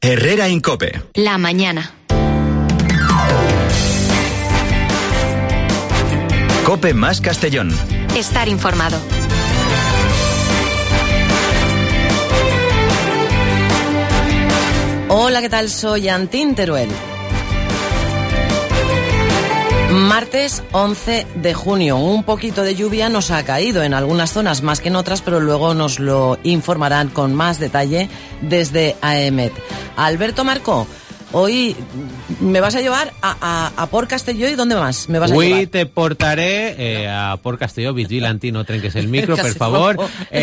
Herrera Incope. La mañana. Cope más Castellón. Estar informado. Hola, ¿qué tal? Soy Antín Teruel. Martes 11 de junio. Un poquito de lluvia nos ha caído en algunas zonas más que en otras, pero luego nos lo informarán con más detalle desde AEMET. Alberto Marco, hoy me vas a llevar a Port Castelló. ¿Y dónde más me vas a llevar? Hoy te portaré a Port Castelló. Vigilanti, no trenques el micro, per favor.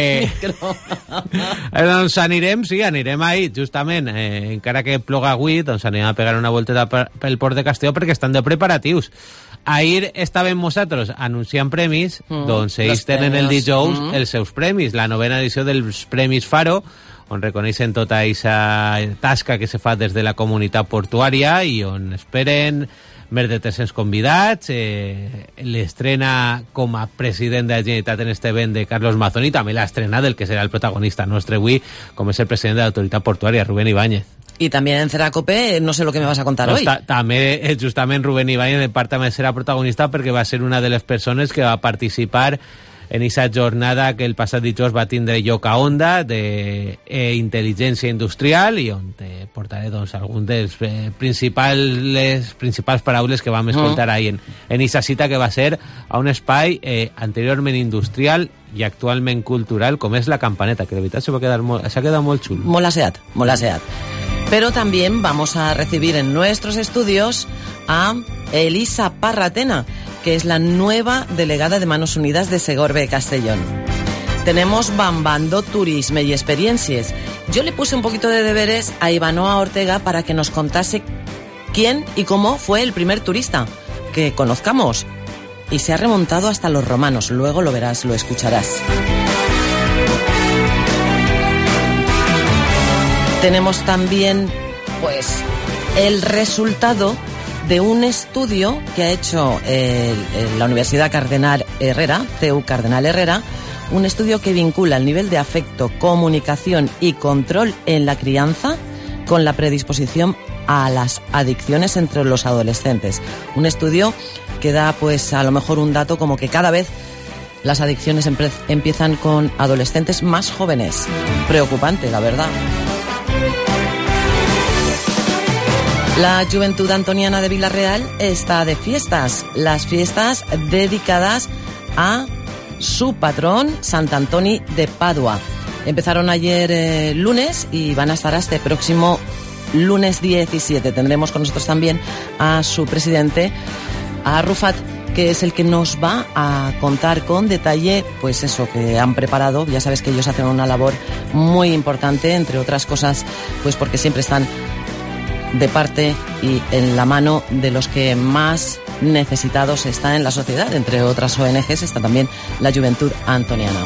Doncs anirem ahir, justament, encara que ploga avui, doncs anirem a pegar una volteta pel Port de Castelló perquè estan de preparatius. Ahir estàvem nosaltres anunciant premis, doncs ells tenen el dijous els seus premis, la 9ª edició dels Premis Faro, on reconeixen tota aquesta tasca que se fa des de la comunitat portuària i on esperen més de 300 convidats. L'estrena com a president de la Generalitat en este event de Carlos Mazón i també l'estrena del que serà el protagonista nostre avui, com és el president de l'autoritat portuària, Rubén Ibáñez. Y también en Ceracope, no sé lo que me vas a contar hoy. També, justament, Rubén Ibáñez en part també serà protagonista perquè va ser una de les persones que va participar en aquesta jornada que el passat dijous va tindre lloc a Onda d'intel·ligència industrial i on te portaré doncs, alguns dels principals paraules que vam escoltar ahir en aquesta cita, que va ser a un espai anteriorment industrial i actualment cultural com és la Campaneta, que de veritat s'ha quedat molt xulo. Molt aseat. Pero también vamos a recibir en nuestros estudios a Elisa Parratena, que es la nueva delegada de Manos Unidas de Segorbe Castellón. Tenemos Bambando Turisme y Experiencias. Yo le puse un poquito de deberes a Ivanoa Ortega para que nos contase quién y cómo fue el primer turista que conozcamos. Y se ha remontado hasta los romanos. Luego lo verás, lo escucharás. Tenemos también, pues, el resultado de un estudio que ha hecho la Universidad Cardenal Herrera, CEU Cardenal Herrera, un estudio que vincula el nivel de afecto, comunicación y control en la crianza con la predisposición a las adicciones entre los adolescentes. Un estudio que da, pues, a lo mejor un dato como que cada vez las adicciones empiezan con adolescentes más jóvenes. Preocupante, la verdad. La Juventud Antoniana de Vila-real está de fiestas. Las fiestas dedicadas a su patrón, Sant Antoni de Padua. Empezaron ayer lunes y van a estar hasta el próximo lunes 17. Tendremos con nosotros también a su presidente, a Rufat, que es el que nos va a contar con detalle, pues eso, que han preparado. Ya sabes que ellos hacen una labor muy importante, entre otras cosas, pues porque siempre están de parte y en la mano de los que más necesitados están en la sociedad. Entre otras ONGs está también la Juventud Antoniana.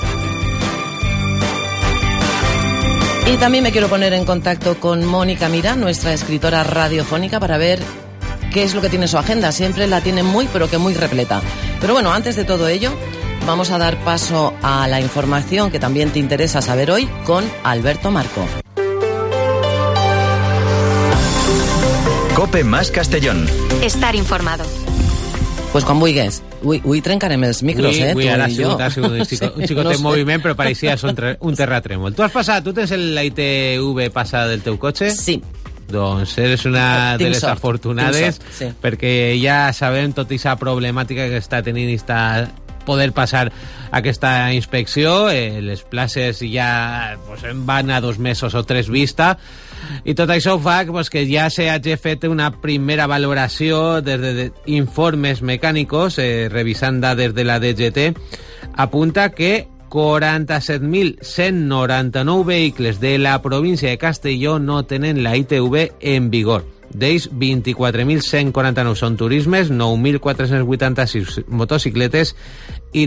Y también me quiero poner en contacto con Mónica Mira, nuestra escritora radiofónica, para ver qué es lo que tiene su agenda. Siempre la tiene muy, pero que muy repleta. Pero bueno, antes de todo ello, vamos a dar paso a la información que también te interesa saber hoy con Alberto Marco. Cope más Castellón. Estar informado. Pues quan vulguis. Avui trencarem els micros, Avui ara ha sigut un xicotet sé. moviment, però pareixia un terratrèmol. Tu tens la ITV passada del teu cotxe? Sí. Doncs eres una de les afortunades, sí. Perquè ja sabem tota aquesta problemàtica que està tenint poder passar aquesta inspecció. Les places ja van a 2 mesos o 3 vista, i tot això fa que ja s'hagi fet una primera valoració des d'informes mecànicos, revisant dades de la DGT, apunta que 47.199 vehicles de la província de Castelló no tenen la ITV en vigor. D'ells, 24.149 són turismes, 9.486 motocicletes i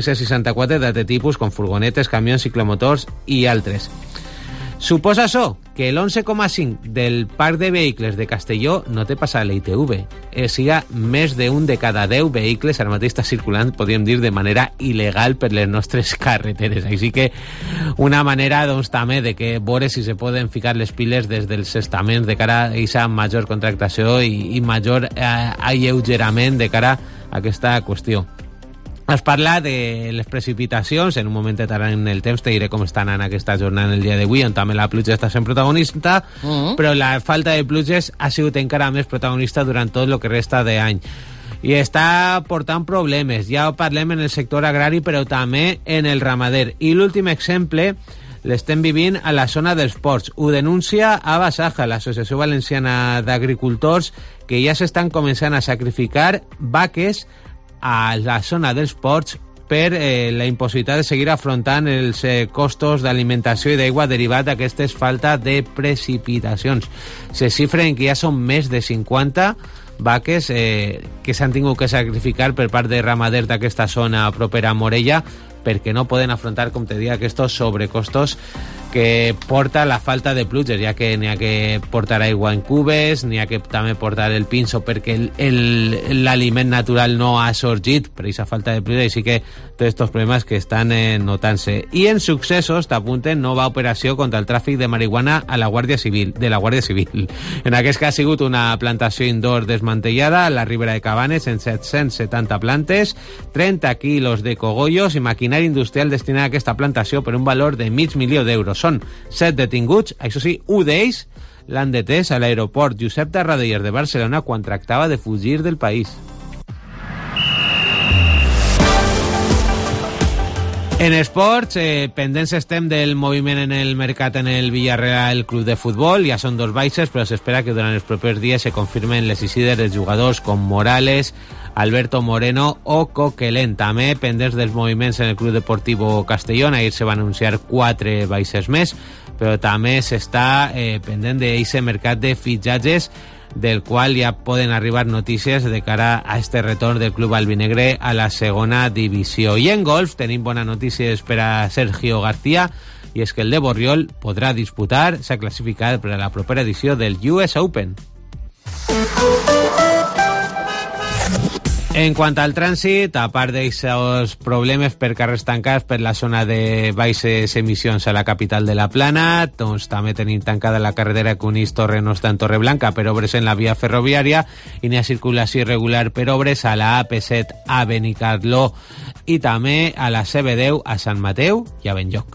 13.564 d'altre tipus, com furgonetes, camions, ciclomotors i altres. Suposa això que el 11,5 del parc de vehicles de Castelló no té passat la ITV. Siga més d'un de cada 10 vehicles ara mateix està circulant, podríem dir, de manera il·legal per les nostres carreteres. Així que una manera, doncs, també de que veure si se poden ficar les piles des dels estaments de cara a aquesta major contractació i major alleugerament de cara a aquesta qüestió. Es parla de les precipitacions, en un moment en el temps te diré com estan en aquesta jornada en el dia d'avui, on també la pluja està sent protagonista, però la falta de pluges ha sigut encara més protagonista durant tot el que resta d'any. I està portant problemes, ja ho parlem en el sector agrari, però també en el ramader. I l'últim exemple l'estem vivint a la zona dels ports. Ho denuncia a Basaja, l'Associació Valenciana d'Agricultors, que ja s'estan començant a sacrificar vaques a la zona dels ports per la impossibilitat de seguir afrontant els costos d'alimentació i d'aigua derivat d'aquestes falta de precipitacions. Se xifren que ja són més de 50 vaques que s'han tingut que sacrificar per part de ramaders d'aquesta zona propera a Morella perquè no poden afrontar, com te dic, aquests sobrecostos que porta la falta de pluges, ja que n'hi ha que portar aigua en cubes, n'hi ha que també portar el pinso perquè l'aliment natural no ha sorgit per aquesta falta de pluja, i sí que tots aquests problemes que estan notant-se. I en successos t'apunten nova operació contra el tràfic de marihuana de la Guàrdia Civil. En aquest cas ha sigut una plantació indoor desmantellada a la Ribera de Cabanes en 770 plantes, 30 quilos de cogollos i maquinària industrial destinada a aquesta plantació per un valor de $500.000 d'euros. Són 7 detinguts, això sí, un d'ells l'han detès a l'aeroport Josep Tarradellas de Barcelona quan tractava de fugir del país. En esports, pendents estem del moviment en el mercat en el Villarreal Club de Futbol. Ja són 2 baixes, però s'espera que durant els propers dies se confirmen les eixides dels jugadors com Morales, Alberto Moreno o Coquelin. També pendents dels moviments en el Club Deportivo Castellón. Ahir se van anunciar 4 baixes més, però també s'està pendent d'aquest mercat de fitxatges del qual ja poden arribar notícies de cara a este retorn del club albinegre a la segona divisió. I en golf tenim bones notícies per a Sergio García, i és que el de Borriol podrà disputar, s'ha classificat per a la propera edició del US Open. En quant al trànsit, a part d'aquests problemes per carrers tancats per la zona de baixes emissions a la capital de la Plana, doncs també tenim tancada la carretera que unís Torre-Nostra en Torreblanca per obres en la via ferroviària i n'hi ha circulació irregular per obres a la AP7 a Benicarló i també a la CB10 a Sant Mateu i a Benlloc.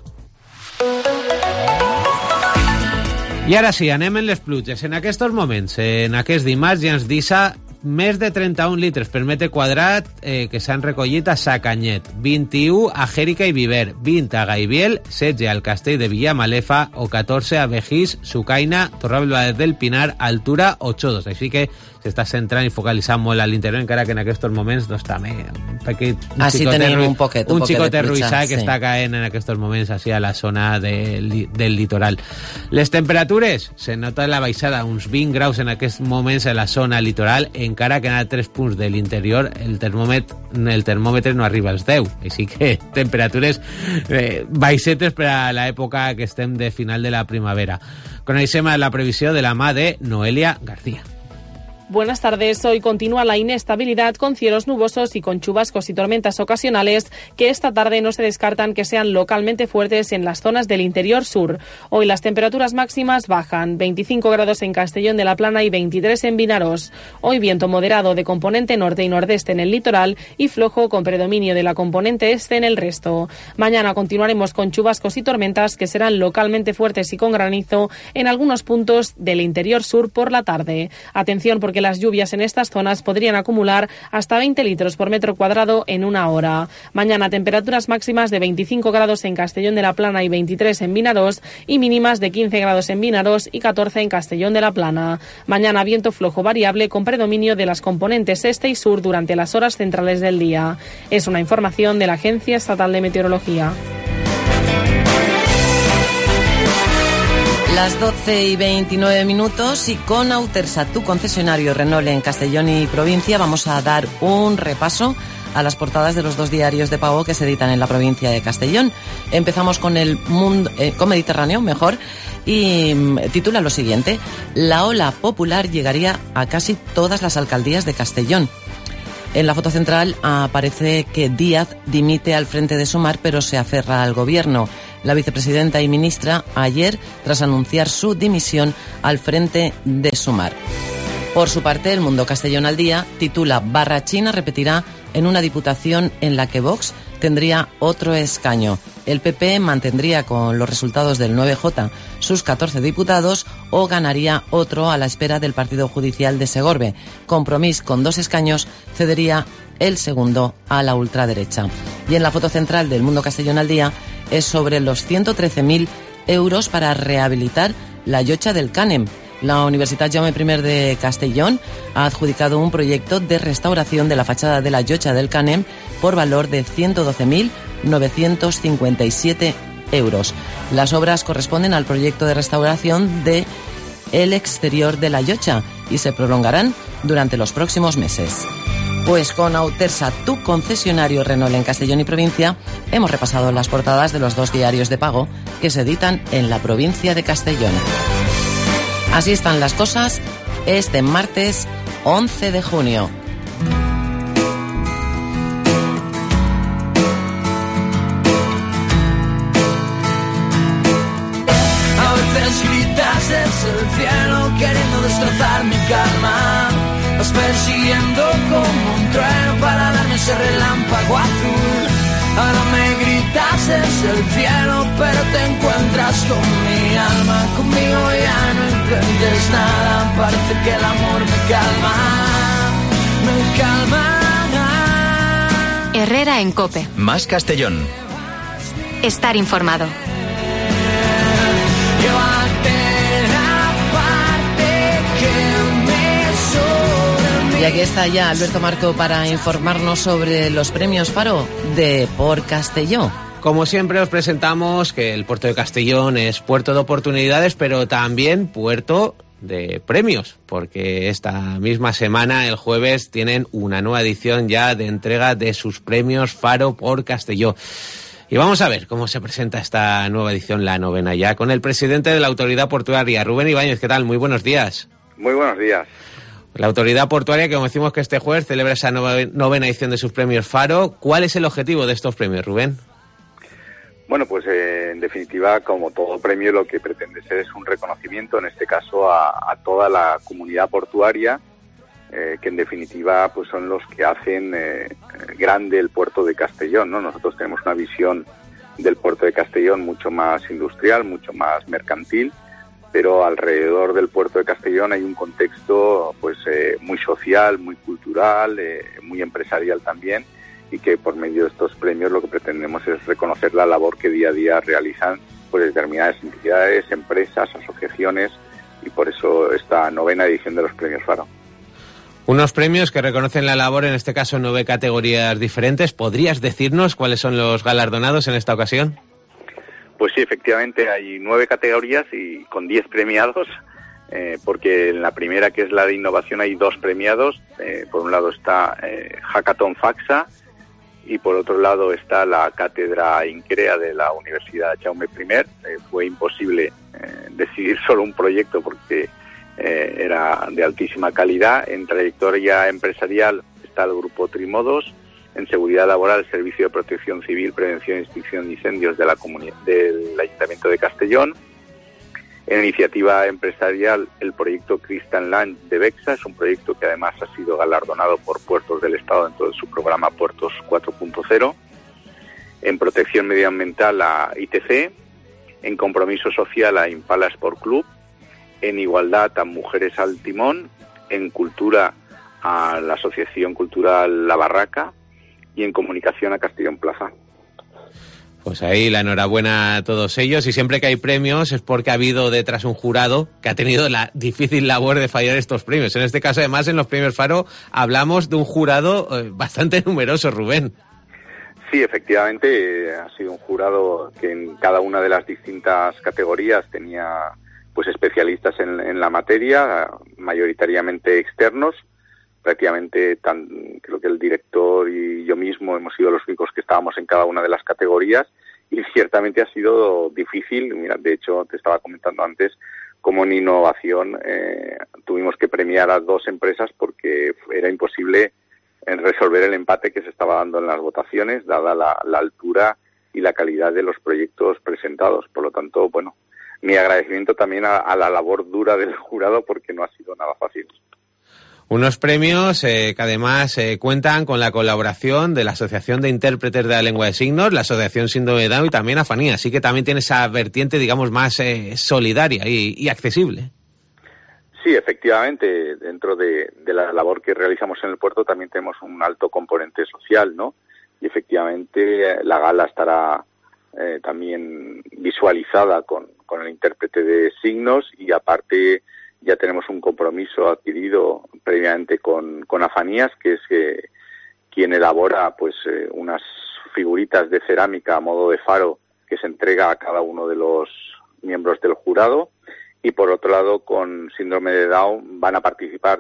I ara sí, anem en les pluges. En aquests moments, en aquest dimarts, ja ens deixa més de 31 litres per metre quadrat que s'han recollit a Sacanyet, 21 a Jèrica i Viver, 20 a Gaibiel, 16 al Castell de Villamalefa o 14 a Begís, Sucaina, Torralba del Pinar, Altura o Xodos. Així que s'està centrant i focalitzant molt a l'interior, encara que en aquests moments doncs, també un xicotet ruixà que està caent en aquests moments així a la zona del litoral. Les temperatures, se nota la baixada, uns 20 graus en aquests moments a la zona litoral, encara que en altres punts de l'interior el termòmetre no arriba als 10, així que temperatures baixetes per a l'època que estem de final de la primavera. Coneixem la previsió de la mà de Noelia García. Buenas tardes. Hoy continúa la inestabilidad con cielos nubosos y con chubascos y tormentas ocasionales que esta tarde no se descartan que sean localmente fuertes en las zonas del interior sur. Hoy las temperaturas máximas bajan, 25 grados en Castellón de la Plana y 23 en Vinaròs. Hoy viento moderado de componente norte y nordeste en el litoral y flojo con predominio de la componente este en el resto. Mañana continuaremos con chubascos y tormentas que serán localmente fuertes y con granizo en algunos puntos del interior sur por la tarde. Atención porque las lluvias en estas zonas podrían acumular hasta 20 litros por metro cuadrado en una hora. Mañana temperaturas máximas de 25 grados en Castellón de la Plana y 23 en Vinaròs y mínimas de 15 grados en Vinaròs y 14 en Castellón de la Plana. Mañana viento flojo variable con predominio de las componentes este y sur durante las horas centrales del día. Es una información de la Agencia Estatal de Meteorología. Las 12:29 y con Autersa, tu concesionario Renault en Castellón y provincia, vamos a dar un repaso a las portadas de los 2 diarios de pago que se editan en la provincia de Castellón. Empezamos con el mundo, con Mediterráneo, mejor, y titula lo siguiente: la ola popular llegaría a casi todas las alcaldías de Castellón. En la foto central aparece que Díaz dimite al frente de Sumar, pero se aferra al gobierno. La vicepresidenta y ministra ayer, tras anunciar su dimisión al frente de Sumar. Por su parte, El Mundo Castellón al Día titula: Barrachina repetirá en una diputación en la que Vox tendría otro escaño. El PP mantendría con los resultados del 9J sus 14 diputados o ganaría otro a la espera del partido judicial de Segorbe. Compromís, con 2 escaños, cedería el segundo a la ultraderecha. Y en la foto central del Mundo Castellón al Día es sobre los 113.000 euros para rehabilitar la llotja del Cànem. La Universitat Jaume I de Castellón ha adjudicado un proyecto de restauración de la fachada de la llotja del Cànem por valor de 112.957 euros. Las obras corresponden al proyecto de restauración de el exterior de la llotja y se prolongarán durante los próximos meses. Pues con Autersa, tu concesionario Renault en Castellón y provincia, hemos repasado las portadas de los 2 diarios de pago que se editan en la provincia de Castellón. Así están las cosas este martes 11 de junio. A veces gritas desde el cielo queriendo destrozar mi calma. Vas persiguiendo como un trueno para darme ese relámpago azul. Ahora me gritas desde el cielo, pero te encuentras con mi alma. Conmigo ya no entiendes nada, parece que el amor me calma. Me calma. Herrera en COPE. Más Castellón. Estar informado. Y aquí está ya Alberto Marco para informarnos sobre los premios Faro de Por Castelló. Como siempre os presentamos que el puerto de Castellón es puerto de oportunidades, pero también puerto de premios, porque esta misma semana, el jueves, tienen una nueva edición ya de entrega de sus premios Faro por Castelló. Y vamos a ver cómo se presenta esta nueva edición, la 9ª ya, con el presidente de la Autoridad Portuaria, Rubén Ibáñez. ¿Qué tal? Muy buenos días. Muy buenos días. La Autoridad Portuaria, que como decimos que este jueves celebra esa 9ª edición de sus premios Faro. ¿Cuál es el objetivo de estos premios, Rubén? Bueno, pues en definitiva, como todo premio, lo que pretende ser es un reconocimiento, en este caso, a toda la comunidad portuaria, que en definitiva pues son los que hacen grande el puerto de Castellón, ¿no? Nosotros tenemos una visión del puerto de Castellón mucho más industrial, mucho más mercantil, pero alrededor del puerto de Castellón hay un contexto pues muy social, muy cultural, muy empresarial también, y que por medio de estos premios lo que pretendemos es reconocer la labor que día a día realizan pues determinadas entidades, empresas, asociaciones, y por eso esta 9ª edición de los premios Faro. Unos premios que reconocen la labor, en este caso 9 categorías diferentes. ¿Podrías decirnos cuáles son los galardonados en esta ocasión? Pues sí, efectivamente hay 9 categorías y con 10 premiados, porque en la primera, que es la de innovación, hay 2 premiados. Por un lado está Hackathon Faxa y por otro lado está la cátedra Increa de la Universidad Jaume I. Fue imposible decidir solo un proyecto porque era de altísima calidad. En trayectoria empresarial está el grupo Trimodos. En seguridad laboral, el Servicio de Protección Civil, Prevención y Extinción de Incendios de la del Ayuntamiento de Castellón. En iniciativa empresarial, el proyecto Crystal Land de Bexa, es un proyecto que además ha sido galardonado por Puertos del Estado dentro de su programa Puertos 4.0. En protección medioambiental, a ITC. En compromiso social, a Impala Sport Club. En igualdad, a Mujeres al Timón. En cultura, a la Asociación Cultural La Barraca. Y en comunicación, a Castellón Plaza. Pues ahí la enhorabuena a todos ellos, y siempre que hay premios es porque ha habido detrás un jurado que ha tenido la difícil labor de fallar estos premios. En este caso, además, en los premios Faro hablamos de un jurado bastante numeroso, Rubén. Sí, efectivamente, ha sido un jurado que en cada una de las distintas categorías tenía pues especialistas en la materia, mayoritariamente externos. Prácticamente creo que el director y yo mismo hemos sido los únicos que estábamos en cada una de las categorías, y ciertamente ha sido difícil. Mira, de hecho, te estaba comentando antes cómo en innovación tuvimos que premiar a 2 empresas porque era imposible resolver el empate que se estaba dando en las votaciones, dada la altura y la calidad de los proyectos presentados. Por lo tanto, bueno, mi agradecimiento también a la labor dura del jurado, porque no ha sido nada fácil. Unos premios que además cuentan con la colaboración de la Asociación de Intérpretes de la Lengua de Signos, la Asociación Síndrome de Down y también Afanía, así que también tiene esa vertiente, digamos, más solidaria y accesible. Sí, efectivamente, dentro de la labor que realizamos en el puerto también tenemos un alto componente social, ¿no? Y efectivamente la gala estará también visualizada con el intérprete de signos, y aparte ya tenemos un compromiso adquirido previamente con Afanías, que es quien elabora pues unas figuritas de cerámica a modo de faro que se entrega a cada uno de los miembros del jurado. Y por otro lado, con síndrome de Down van a participar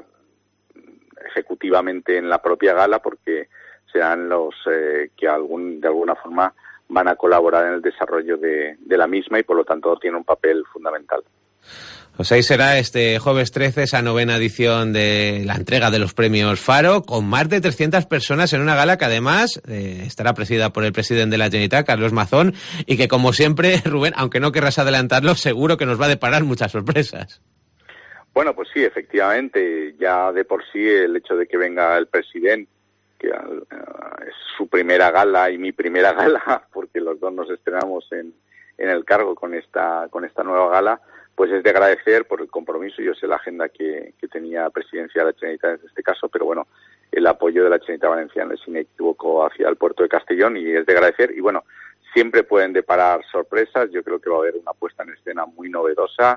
ejecutivamente en la propia gala, porque serán los que de alguna forma van a colaborar en el desarrollo de la misma, y por lo tanto tiene un papel fundamental. Pues ahí será este jueves 13 esa 9ª edición de la entrega de los premios Faro, con más de 300 personas en una gala que además estará presidida por el presidente de la Generalitat, Carlos Mazón, y que, como siempre, Rubén, aunque no querrás adelantarlo, seguro que nos va a deparar muchas sorpresas. Bueno, pues sí, efectivamente, ya de por sí el hecho de que venga el presidente, que es su primera gala y mi primera gala, porque los dos nos estrenamos en el cargo con esta nueva gala, pues es de agradecer por el compromiso. Yo sé la agenda que tenía Presidencia de la Generalitat en este caso, pero bueno, el apoyo de la Generalitat Valenciana es inequívoco hacia el puerto de Castellón, y es de agradecer. Y bueno, siempre pueden deparar sorpresas. Yo creo que va a haber una puesta en escena muy novedosa,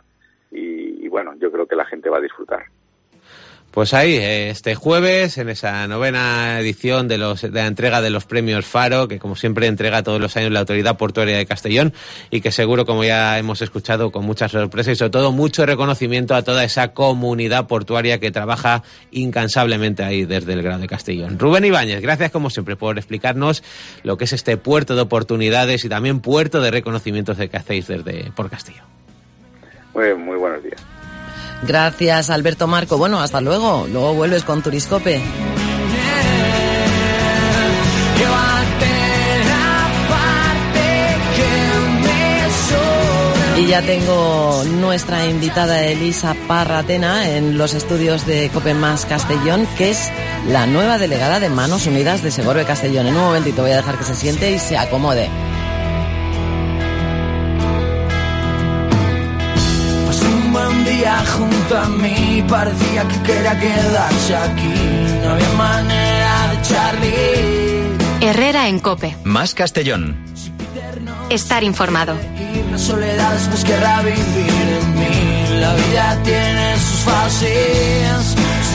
y bueno, yo creo que la gente va a disfrutar. Pues ahí, este jueves, en esa 9ª edición de la entrega de los premios Faro, que como siempre entrega todos los años la Autoridad Portuaria de Castellón, y que seguro, como ya hemos escuchado, con mucha sorpresa y sobre todo mucho reconocimiento a toda esa comunidad portuaria que trabaja incansablemente ahí desde el Grao de Castellón. Rubén Ibáñez, gracias como siempre por explicarnos lo que es este puerto de oportunidades y también puerto de reconocimientos que hacéis por Castellón. Muy buenos días. Gracias, Alberto Marco. Bueno, hasta luego. Luego vuelves con Turiscope. Y ya tengo nuestra invitada Elisa Parratena en los estudios de Cope Más Castellón, que es la nueva delegada de Manos Unidas de Segorbe Castellón. En un momentito voy a dejar que se siente y se acomode. Un día junto a mí parecía que quería quedarse aquí, no había manera de echarle. Herrera en Cope. Más Castellón. Estar informado. La soledad después querrá vivir en mí. La vida tiene sus fases,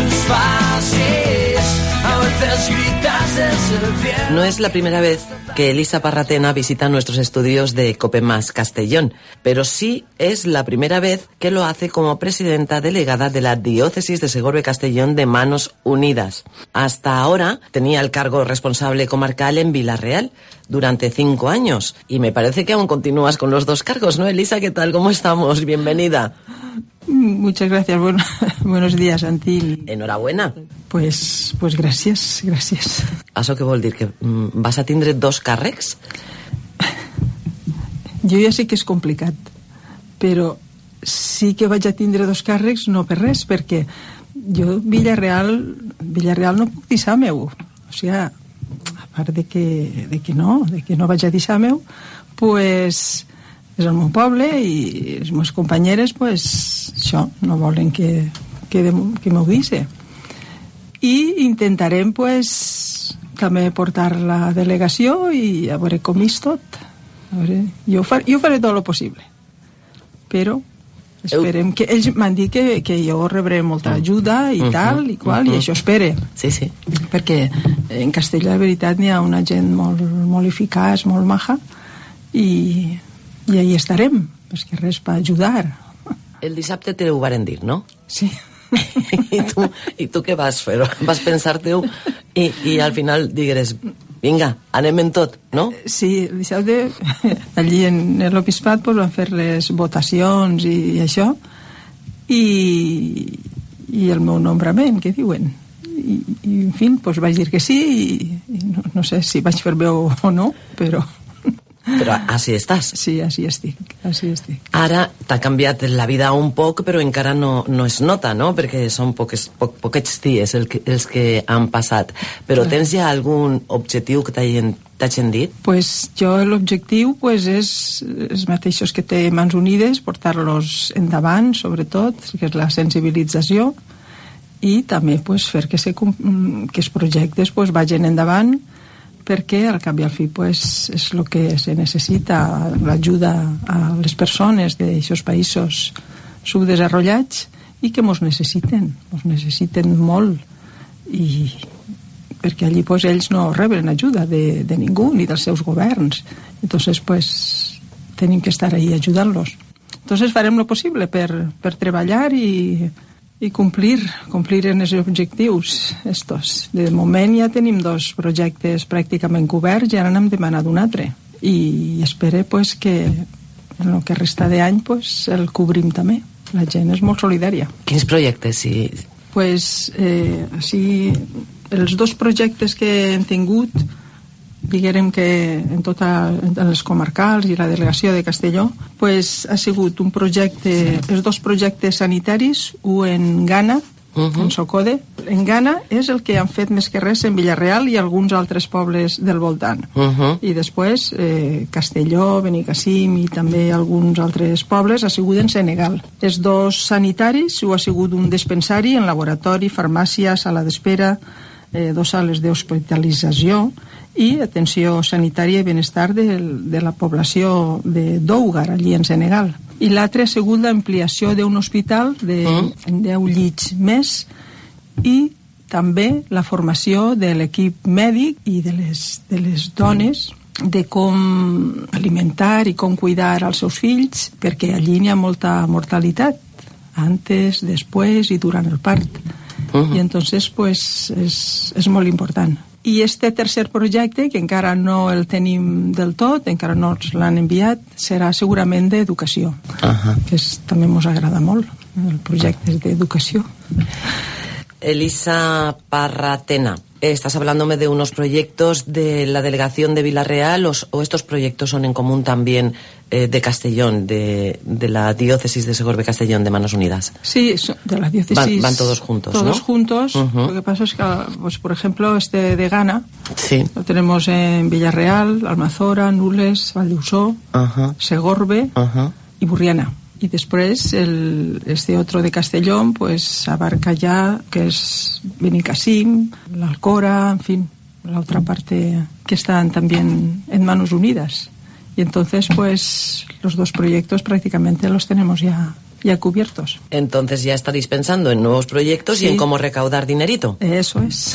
a veces gritas desde el cielo. No es la primera vez que Elisa Parratena visita nuestros estudios de Cope Más Castellón, pero sí es la primera vez que lo hace como presidenta delegada de la Diócesis de Segorbe Castellón de Manos Unidas. Hasta ahora tenía el cargo responsable comarcal en Vila-real durante 5 años, y me parece que aún continúas con los 2 cargos, ¿no, Elisa? ¿Qué tal? ¿Cómo estamos? Bienvenida. Muchas gracias. Buenos días, Santi. Enhorabuena. Pues gràcies. Això què vol dir? Que vas a tindre 2 càrrecs? Jo ja sé que és complicat, però sí que vaig a tindre 2 càrrecs, no per res, perquè jo Vila-real no puc deixar meu. O sigui, a part de que no vaig a deixar meu, pues és el meu poble i les meves companyeres, pues això, no volen que m'ho deixi. I intentarem, pues, també portar la delegació i a veure com és tot. A veure, jo faré tot el possible, però esperem que ells m'han dit que jo rebré molta ajuda i tal i qual, i això espere. Sí. Perquè en Castelló, de veritat, n'hi ha una gent molt eficaç, molt maja, i ahí estarem, és que res per ajudar. El dissabte te ho varen dir, no? Sí. I tu què vas fer? Vas pensar-te-ho i al final digueres, vinga, anem en tot, no? Sí, el dissabte allí en l'Opispat pues, van fer les votacions i això i el meu nombrament, què diuen? I en fi, pues, vaig dir que sí i no sé si vaig fer bé o no, però així estàs. Sí, així estic. Ara t'ha canviat la vida un poc, però encara no es nota, no? Perquè són poquets dies els que han passat. Però tens ja algun objectiu que t'hagin dit? Pues jo l'objectiu pues, és els mateixos que té Mans Unides, portar-los endavant, sobretot, que és la sensibilització, i també pues, fer que els projectes pues, vagin endavant, perquè al cap i al fi pues, és el que se necessita, l'ajuda a les persones d'aquests països subdesenvolupats i que mos necessiten molt, i perquè allí pues, ells no reben ajuda de ningú ni dels seus governs, entonces pues, tenim que estar ahí ajudant-los. Entonces farem lo possible per treballar i complir en els objectius estos. De moment ja tenim 2 projectes pràcticament coberts i ara n'hem demanat un altre. I espero pues, que en el que resta d'any pues, el cobrim també. La gent és molt solidària. Quins projectes? Sí. Pues, els 2 projectes que hem tingut, diguem que en les comarcals i la delegació de Castelló, pues, ha sigut un projecte, els 2 projectes sanitaris, un en Ghana, en Socode. En Ghana és el que han fet més que res en Villarreal i alguns altres pobles del voltant. I després Castelló, Benicàssim i també alguns altres pobles ha sigut en Senegal. Els 2 sanitaris ha sigut un dispensari en laboratori, farmàcia, sala d'espera, 2 sales d'hospitalització i atenció sanitària i benestar de la població de Dougar, allí en Senegal. I l'altre ha sigut l'ampliació d'un hospital de 10 llits més i també la formació de l'equip mèdic i de les dones de com alimentar i com cuidar els seus fills, perquè allí hi ha molta mortalitat, antes, després i durant el part. I entonces pues, és molt important. I este tercer projecte, que encara no el tenim del tot, encara no ens l'han enviat, serà segurament d'educació, que també ens agrada molt, el projecte d'educació. Elisa Parratena, estás hablándome de unos proyectos de la delegación de Villarreal o estos proyectos son en común también de Castellón, de la diócesis de Segorbe Castellón de Manos Unidas. Sí, de la diócesis. Van todos juntos, todos ¿no? Juntos. Lo que pasa es que, pues, por ejemplo, este de Ghana, sí, lo tenemos en Villarreal, Almazora, Nules, Valdeusó, Segorbe y Burriana. Y después este otro de Castellón pues abarca ya que es Benicàssim, la Alcora, en fin, la otra parte que están también en Manos Unidas. Y entonces pues los 2 proyectos prácticamente los tenemos ya cubiertos. Entonces ya estaréis pensando en nuevos proyectos, sí, y en cómo recaudar dinerito. Eso es.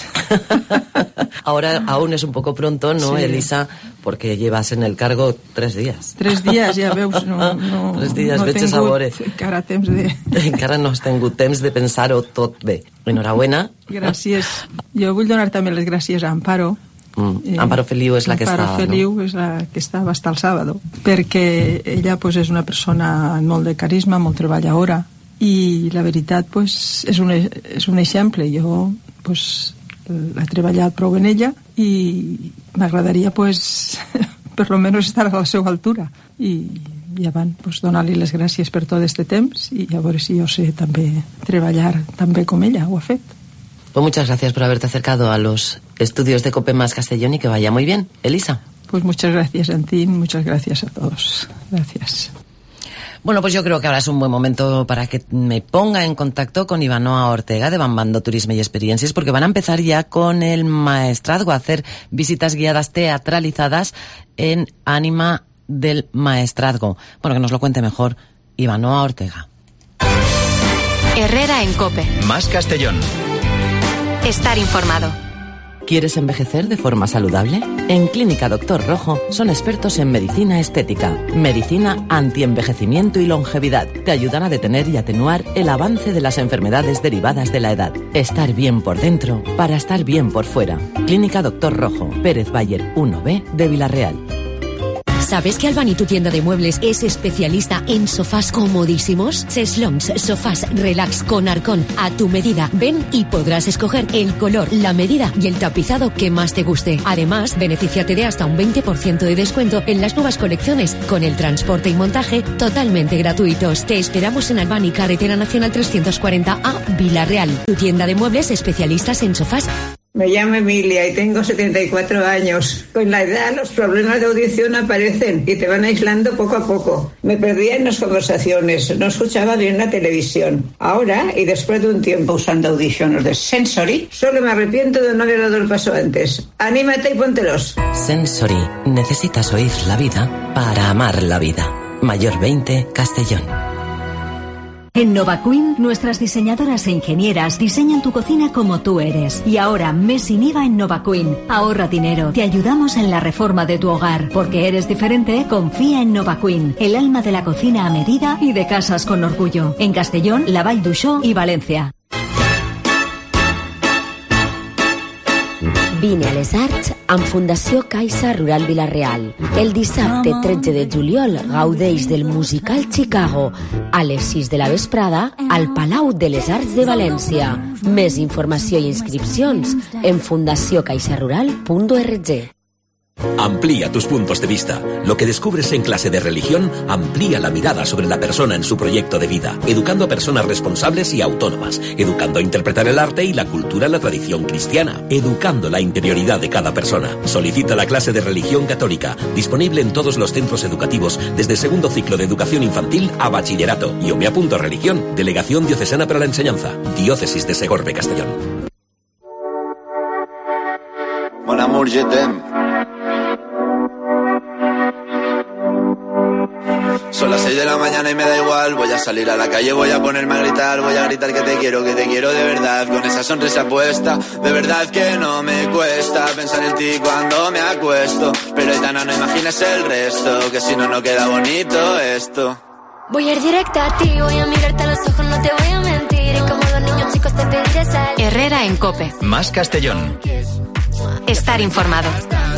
Ahora aún es un poco pronto, ¿no, sí, Elisa? Porque llevas en el cargo 3 días. 3 días, ja veus. No, 3 dies, no veig a sabores. Encara temps de... Encara no has tingut temps de pensar-ho tot bé. Enhorabuena. Gràcies. Jo vull donar també les gràcies a Amparo. Amparo Feliu és la que estava, Amparo Feliu és la que estava hasta el sábado, perquè ella pues, és una persona amb molt de carisma, molt treballadora, i la veritat pues, és un exemple. Jo pues, he treballat prou en ella i m'agradaria pues, per lo menos estar a la seva altura. I abans pues, donar-li les gràcies per tot este temps i a veure si jo sé també treballar tan bé com ella ho ha fet. Pues muchas gracias por haberte acercado a los estudios de COPE Más Castellón y que vaya muy bien. Elisa. Pues muchas gracias, Antín, muchas gracias a todos. Gracias. Bueno, pues yo creo que ahora es un buen momento para que me ponga en contacto con Ivanoa Ortega de Bambando Turisme y Experiencias, porque van a empezar ya con el maestrazgo a hacer visitas guiadas teatralizadas en Ánima del Maestrazgo. Bueno, que nos lo cuente mejor Ivanoa Ortega. Herrera en COPE. Más Castellón. Estar informado. ¿Quieres envejecer de forma saludable? En Clínica Doctor Rojo son expertos en medicina estética, medicina antienvejecimiento y longevidad. Te ayudan a detener y atenuar el avance de las enfermedades derivadas de la edad. Estar bien por dentro para estar bien por fuera. Clínica Doctor Rojo, Pérez Bayer 1B de Villarreal. ¿Sabes que Albany, tu tienda de muebles, es especialista en sofás comodísimos? Cheslongs, sofás relax con arcón a tu medida. Ven y podrás escoger el color, la medida y el tapizado que más te guste. Además, benefíciate de hasta un 20% de descuento en las nuevas colecciones con el transporte y montaje totalmente gratuitos. Te esperamos en Albany, Carretera Nacional 340A, Villarreal. Tu tienda de muebles especialistas en sofás. Me llamo Emilia y tengo 74 años. Con la edad los problemas de audición aparecen y te van aislando poco a poco. Me perdía en las conversaciones, no escuchaba bien la televisión. Ahora, y después de un tiempo usando audífonos de Sensory, solo me arrepiento de no haber dado el paso antes. Anímate y póntelos. Sensory. Necesitas oír la vida para amar la vida. Mayor 20, Castellón. En Novaqueen, nuestras diseñadoras e ingenieras diseñan tu cocina como tú eres. Y ahora, mes sin IVA en Novaqueen. Ahorra dinero. Te ayudamos en la reforma de tu hogar. Porque eres diferente, confía en Novaqueen, el alma de la cocina a medida y de casas con orgullo. En Castellón, La Vall d'Uixó y Valencia. Vine a les Arts amb Fundació Caixa Rural Vila-real. El dissabte 13 de juliol gaudeix del musical Chicago a les 6 de la vesprada al Palau de les Arts de València. Més informació i inscripcions en fundaciocaixarural.org. Amplía tus puntos de vista. Lo que descubres en clase de religión amplía la mirada sobre la persona en su proyecto de vida, educando a personas responsables y autónomas, educando a interpretar el arte y la cultura en la tradición cristiana, educando la interioridad de cada persona. Solicita la clase de religión católica, disponible en todos los centros educativos, desde segundo ciclo de educación infantil a bachillerato. Yo me apunto a religión, Delegación Diocesana para la Enseñanza, Diócesis de Segorbe, Castellón. Mon amour, je t'aime. Son las 6 de la mañana y me da igual. Voy a salir a la calle, voy a ponerme a gritar. Voy a gritar que te quiero de verdad. Con esa sonrisa puesta, de verdad que no me cuesta pensar en ti cuando me acuesto. Pero Aitana, no imagines el resto, que si no, no queda bonito esto. Voy a ir directa a ti, voy a mirarte a los ojos, no te voy a mentir. Y como los niños chicos te pediré sal. Herrera en COPE. Más Castellón. Estar informado.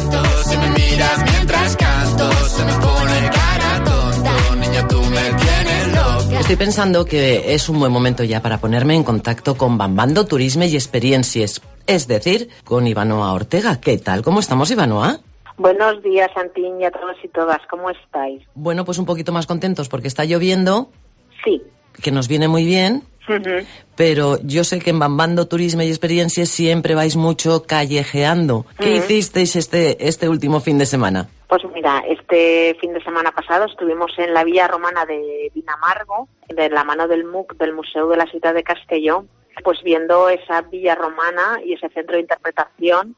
Si me miras mientras canto, se me pone cara tonto. Niña, tú me tienes loco. Estoy pensando que es un buen momento ya para ponerme en contacto con Bambando Turisme y Experiencias, es decir, con Ivanoa Ortega. ¿Qué tal? ¿Cómo estamos, Ivanoa? Buenos días, Santín, y a todos y todas. ¿Cómo estáis? Bueno, pues un poquito más contentos porque está lloviendo. Sí. Que nos viene muy bien. Uh-huh. Pero yo sé que en Bambando Turisme y Experiencias siempre vais mucho callejeando. ¿Qué hicisteis este último fin de semana? Pues mira, este fin de semana pasado estuvimos en la Villa Romana de Vinamargo, de la mano del MUC, del Museo de la Ciudad de Castellón, pues viendo esa Villa Romana y ese centro de interpretación,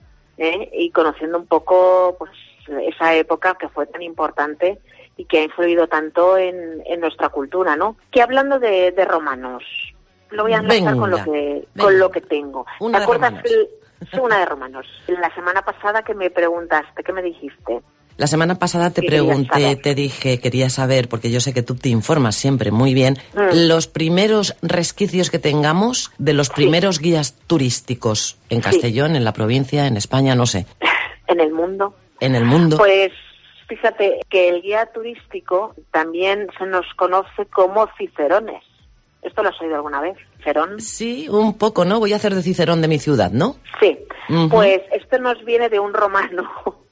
y conociendo un poco pues esa época que fue tan importante y que ha influido tanto en nuestra cultura, ¿no? Que hablando de romanos, lo voy a enlazar con lo que tengo. Una ¿Te acuerdas? Una de romanos. La semana pasada que me preguntaste, ¿qué me dijiste? La semana pasada te pregunté, te dije, quería saber, porque yo sé que tú te informas siempre muy bien, los primeros resquicios que tengamos de los primeros guías turísticos en Castellón, en la provincia, en España, no sé. En el mundo. En el mundo. Pues fíjate que el guía turístico también se nos conoce como cicerones. ¿Esto lo has oído alguna vez? ¿Cicerón? Sí, un poco, ¿no? Voy a hacer de Cicerón de mi ciudad, ¿no? Sí. Uh-huh. Pues esto nos viene de un romano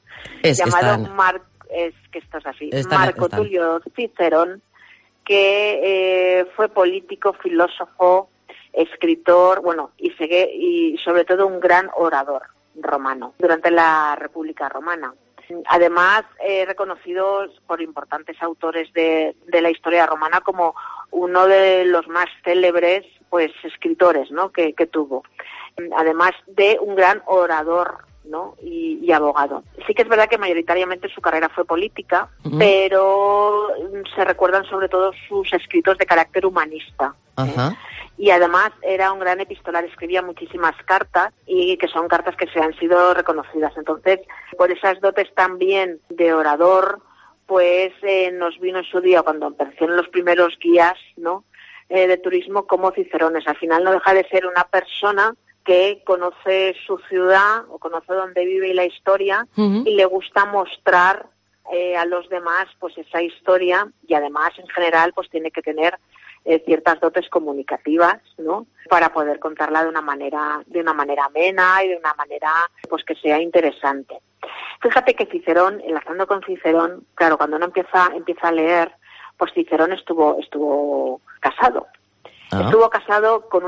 llamado Marco Tulio Cicerón, que fue político, filósofo, escritor, bueno, y sobre todo un gran orador romano durante la República Romana. Además, reconocido por importantes autores de la historia romana como uno de los más célebres pues escritores, ¿no? que tuvo. Además de un gran orador ¿no? Y abogado. Sí que es verdad que mayoritariamente su carrera fue política, pero se recuerdan sobre todo sus escritos de carácter humanista. Y además era un gran epistolar, escribía muchísimas cartas y que son cartas que se han sido reconocidas. Entonces, por esas dotes también de orador, pues nos vino en su día, cuando aparecieron los primeros guías, ¿no?, de turismo, como cicerones. Al final no deja de ser una persona que conoce su ciudad o conoce dónde vive y la historia, y le gusta mostrar a los demás pues esa historia, y además en general pues tiene que tener ciertas dotes comunicativas, ¿no?, para poder contarla de una manera amena y de una manera pues que sea interesante. Fíjate que Cicerón, enlazando con Cicerón, claro, cuando uno empieza a leer, pues Cicerón estuvo casado. Estuvo casado con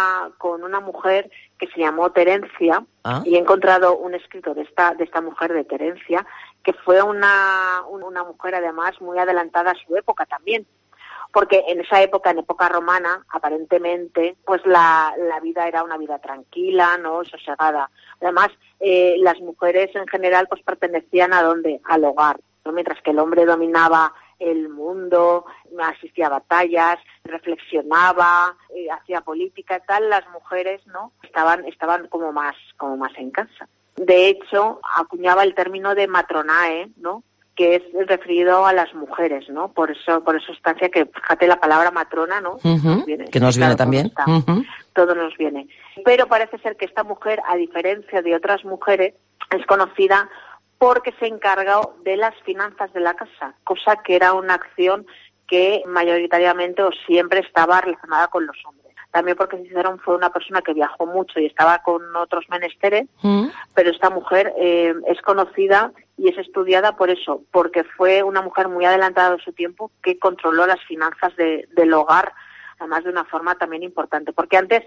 una mujer que se llamó Terencia, y he encontrado un escrito de esta mujer, de Terencia, que fue una mujer además muy adelantada a su época también, porque en esa época, en época romana, aparentemente, pues la vida era una vida tranquila, ¿no?, sosegada. Además, las mujeres en general pues pertenecían ¿a dónde? Al hogar, ¿no?, mientras que el hombre dominaba el mundo, asistía a batallas, reflexionaba, hacía política y tal. Las mujeres, ¿no?, estaban como más en casa. De hecho, acuñaba el término de matronae, ¿no?, que es referido a las mujeres, ¿no? Por eso estancia que, fíjate, la palabra matrona, ¿no? Que nos viene también. Todo nos viene. Pero parece ser que esta mujer, a diferencia de otras mujeres, es conocida porque se encargó de las finanzas de la casa, cosa que era una acción que mayoritariamente o siempre estaba relacionada con los hombres. También porque Cicerón fue una persona que viajó mucho y estaba con otros menesteres, pero esta mujer es conocida y es estudiada por eso, porque fue una mujer muy adelantada de su tiempo que controló las finanzas del hogar, además de una forma también importante. Porque antes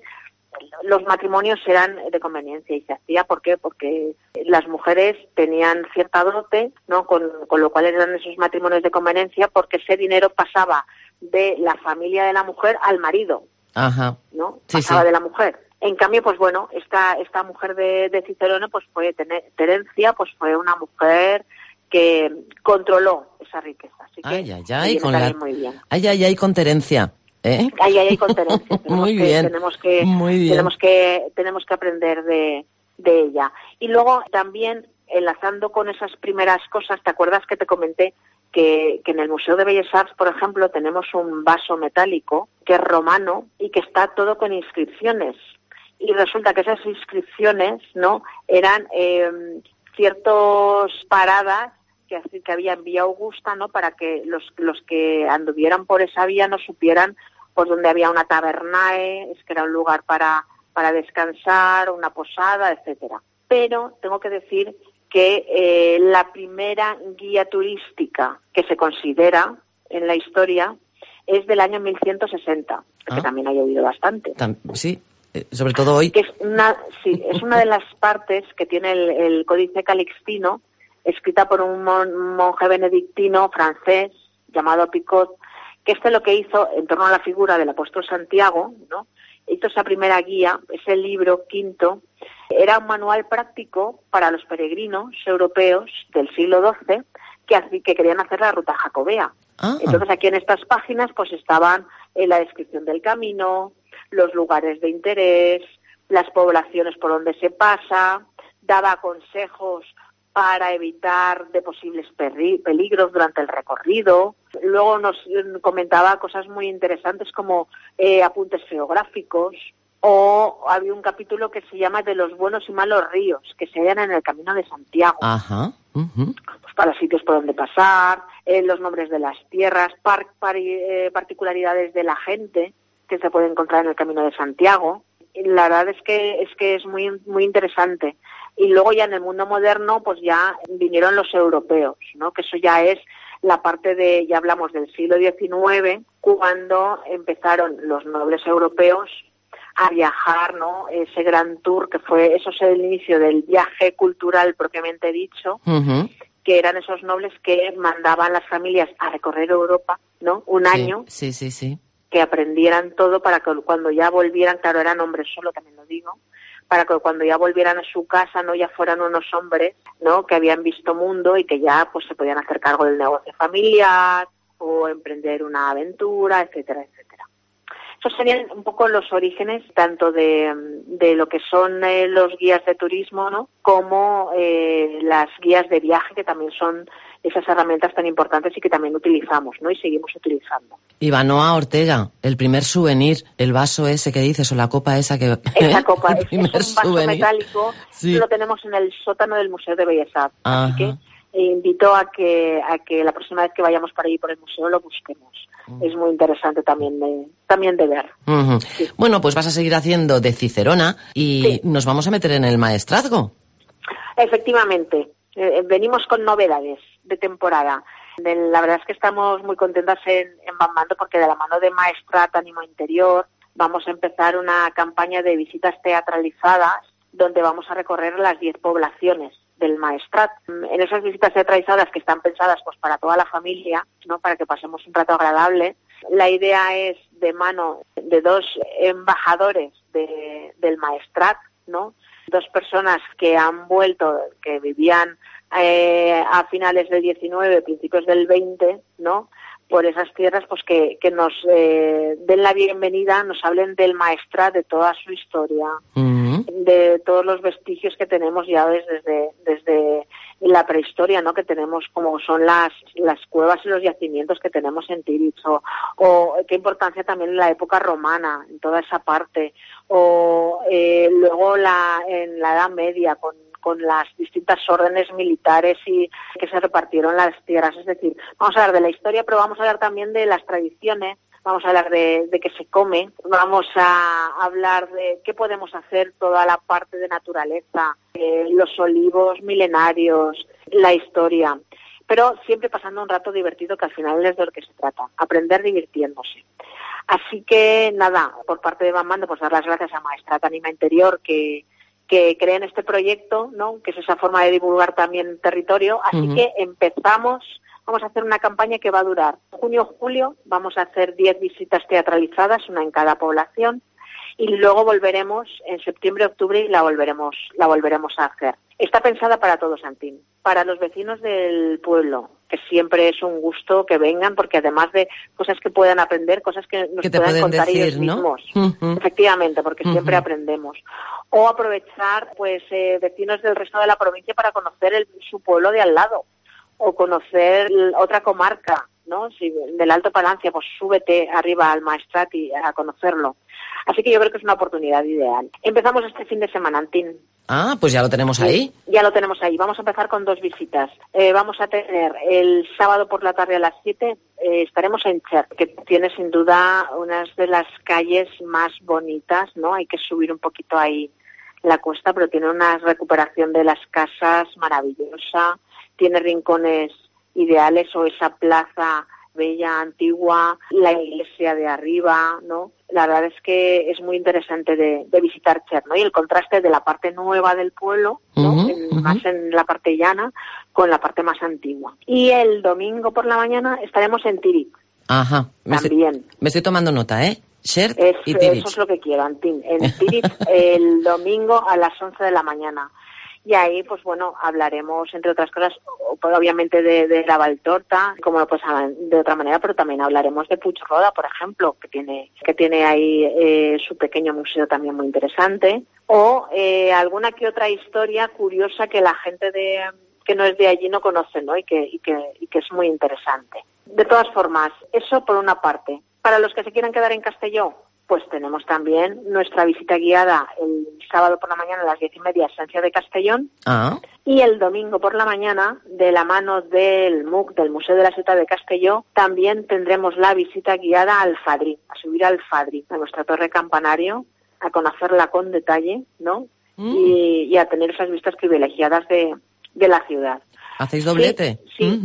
los matrimonios eran de conveniencia y se hacía, ¿por qué? Porque las mujeres tenían cierta dote, ¿no?, con lo cual eran esos matrimonios de conveniencia, porque ese dinero pasaba de la familia de la mujer al marido, ¿no? Pasaba de la mujer. En cambio, pues bueno, esta mujer de Cicerone, pues fue Terencia, pues fue una mujer que controló esa riqueza. Así que muy bien. Con Terencia. Con Terencia. Muy bien. Tenemos que aprender de ella. Y luego también, enlazando con esas primeras cosas, ¿te acuerdas que te comenté que en el Museo de Bellas Arts, por ejemplo, tenemos un vaso metálico que es romano y que está todo con inscripciones? Y resulta que esas inscripciones, ¿no?, eran ciertas paradas que había en Vía Augusta, ¿no?, para que los que anduvieran por esa vía no supieran pues dónde había una tabernae, es que era un lugar para descansar, una posada, etcétera. Pero tengo que decir que la primera guía turística que se considera en la historia es del año 1160, que también ha llovido bastante. Sí, sobre todo hoy. Que es una de las partes que tiene el Códice Calixtino, escrita por un monje benedictino francés llamado Picot, que lo que hizo en torno a la figura del apóstol Santiago, ¿no?, hizo esa primera guía, ese libro quinto. Era un manual práctico para los peregrinos europeos del siglo XII que querían hacer la ruta jacobea. Entonces aquí en estas páginas pues estaban la descripción del camino, los lugares de interés, las poblaciones por donde se pasa, daba consejos para evitar de posibles peligros durante el recorrido. Luego nos comentaba cosas muy interesantes como apuntes geográficos, o había un capítulo que se llama de los buenos y malos ríos que se hallan en el Camino de Santiago. Pues para sitios por donde pasar, los nombres de las tierras, particularidades de la gente que se puede encontrar en el Camino de Santiago. Y la verdad es que es muy, muy interesante. Y luego ya en el mundo moderno pues ya vinieron los europeos, ¿no?, que eso ya es la parte ya hablamos del siglo XIX, cuando empezaron los nobles europeos a viajar, ¿no?, ese gran tour eso es el inicio del viaje cultural propiamente dicho, que eran esos nobles que mandaban las familias a recorrer Europa, ¿no?, un año. Sí. Que aprendieran todo para que cuando ya volvieran, claro, eran hombres solo, también lo digo, para que cuando ya volvieran a su casa, ¿no? Ya fueran unos hombres, ¿no? Que habían visto mundo y que ya pues se podían hacer cargo del negocio familiar o emprender una aventura, etcétera, etcétera. Esos serían un poco los orígenes tanto de lo que son los guías de turismo, ¿no? Como las guías de viaje, que también son esas herramientas tan importantes y que también utilizamos, ¿no? Y seguimos utilizando. Ivanoa Ortega, el primer souvenir, el vaso ese que dices o la copa esa que... Esa copa, es un vaso souvenir metálico, sí. Lo tenemos en el sótano del Museo de Bellas Artes, Ajá. así que invito a que la próxima vez que vayamos por ahí por el museo lo busquemos. Es muy interesante también de ver. Uh-huh. Sí. Bueno, pues vas a seguir haciendo de Cicerona y nos vamos a meter en el maestrazgo. Efectivamente, venimos con novedades de temporada. La verdad es que estamos muy contentas en Bambando porque de la mano de Maestrat Ánimo Interior vamos a empezar una campaña de visitas teatralizadas donde vamos a recorrer las 10 poblaciones del Maestrat. En esas visitas teatralizadas que están pensadas pues para toda la familia, ¿no? Para que pasemos un rato agradable. La idea es de mano de 2 embajadores del Maestrat, ¿no? 2 personas que han vuelto, que vivían a finales del 19, principios del 20, ¿no? Por esas tierras, pues que nos den la bienvenida, nos hablen del Maestrat, de toda su historia, de todos los vestigios que tenemos ya desde la prehistoria, ¿no? Que tenemos, como son las cuevas y los yacimientos que tenemos en Tíritz, o qué importancia también en la época romana, en toda esa parte, o luego en la Edad Media, con las distintas órdenes militares y que se repartieron las tierras. Es decir, vamos a hablar de la historia, pero vamos a hablar también de las tradiciones, vamos a hablar de qué se come, vamos a hablar de qué podemos hacer, toda la parte de naturaleza, los olivos milenarios, la historia, pero siempre pasando un rato divertido, que al final es de lo que se trata, aprender divirtiéndose. Así que nada, por parte de Bambando, pues dar las gracias a Maestrat Ánima Interior que creen este proyecto, ¿no? Que es esa forma de divulgar también territorio. Así que vamos a hacer una campaña que va a durar junio-julio, vamos a hacer 10 visitas teatralizadas, una en cada población, y luego volveremos en septiembre-octubre y la volveremos a hacer. Está pensada para todos, Antín, para los vecinos del pueblo, que siempre es un gusto que vengan, porque además de cosas que puedan aprender, cosas que nos puedan contar decir, ellos mismos. ¿No? Efectivamente, porque siempre aprendemos. O aprovechar, pues, vecinos del resto de la provincia para conocer su pueblo de al lado, o conocer otra comarca, ¿no? Si del Alto Palancia, pues súbete arriba al Maestrat y a conocerlo. Así que yo creo que es una oportunidad ideal. Empezamos este fin de semana, Antín. Ah, pues ya lo tenemos ahí. Ya lo tenemos ahí. Vamos a empezar con 2 visitas. Vamos a tener el sábado por la tarde a las 7, estaremos en Cher, que tiene sin duda unas de las calles más bonitas, ¿no? Hay que subir un poquito ahí la cuesta, pero tiene una recuperación de las casas maravillosa, tiene rincones ideales, o esa plaza bella, antigua, la iglesia de arriba, ¿no? La verdad es que es muy interesante de visitar Cher, ¿no? Y el contraste de la parte nueva del pueblo, ¿no? Más en la parte llana, con la parte más antigua. Y el domingo por la mañana estaremos en Tíritz. Ajá. También. Me estoy tomando nota, ¿eh? Cher y Tíritz. Eso es lo que quiero, Antín. En Tíritz el domingo a las 11 de la mañana. Y ahí, pues bueno, hablaremos, entre otras cosas, obviamente de la Valtorta, como no pues de otra manera, pero también hablaremos de Puigroda, por ejemplo, que tiene ahí su pequeño museo también muy interesante, o alguna que otra historia curiosa que la gente que no es de allí no conoce, ¿no? Y que es muy interesante. De todas formas, eso por una parte. Para los que se quieran quedar en Castelló, pues tenemos también nuestra visita guiada el sábado por la mañana a las 10:30 a Esencia de Castellón. Y el domingo por la mañana, de la mano del MUC, del Museo de la Ciudad de Castelló, también tendremos la visita guiada al Fadrí, a subir al Fadrí, a nuestra torre campanario, a conocerla con detalle, ¿no? Y a tener esas vistas privilegiadas de la ciudad. ¿Hacéis doblete?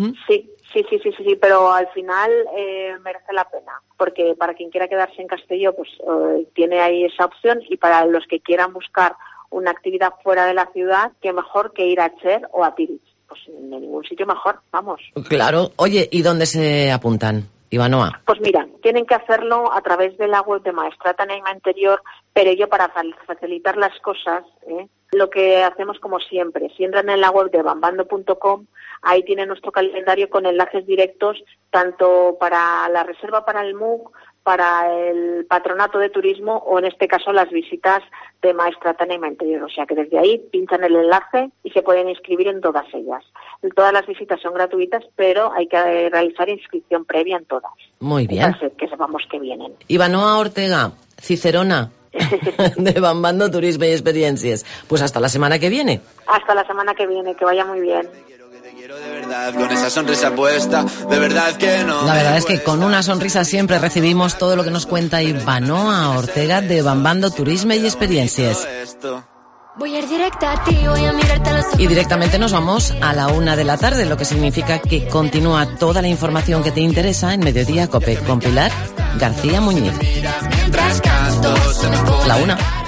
Sí, pero al final merece la pena, porque para quien quiera quedarse en Castelló, pues tiene ahí esa opción, y para los que quieran buscar una actividad fuera de la ciudad, qué mejor que ir a Cher o a Tíritz. Pues en ningún sitio mejor, vamos. Claro. Oye, ¿y dónde se apuntan? Ivanoa. Pues mira, tienen que hacerlo a través de la web de Maestrat Anima Interior, pero yo para facilitar las cosas, lo que hacemos como siempre, si entran en la web de bambando.com, ahí tienen nuestro calendario con enlaces directos, tanto para la reserva para el MOOC, para el patronato de turismo o en este caso las visitas de Maestrat Anima Interior. O sea que desde ahí pinchan el enlace y se pueden inscribir en todas ellas. Todas las visitas son gratuitas, pero hay que realizar inscripción previa en todas. Muy bien. Para que sepamos que vienen. Ivanoa Ortega, Cicerona, de Bambando Turisme y Experiencias. Pues hasta la semana que viene. Hasta la semana que viene, que vaya muy bien. De verdad, con esa sonrisa puesta, de verdad que no. La verdad es que con una sonrisa siempre recibimos todo lo que nos cuenta Ivanoa Ortega de Bambando Turisme y Experiencias. Voy a ir directa a ti, voy a mirarte a los ojos. Y directamente nos vamos a la 1 de la tarde, lo que significa que continúa toda la información que te interesa en Mediodía Cope con Pilar García Muñiz. Mientras canto, se me pone La 1.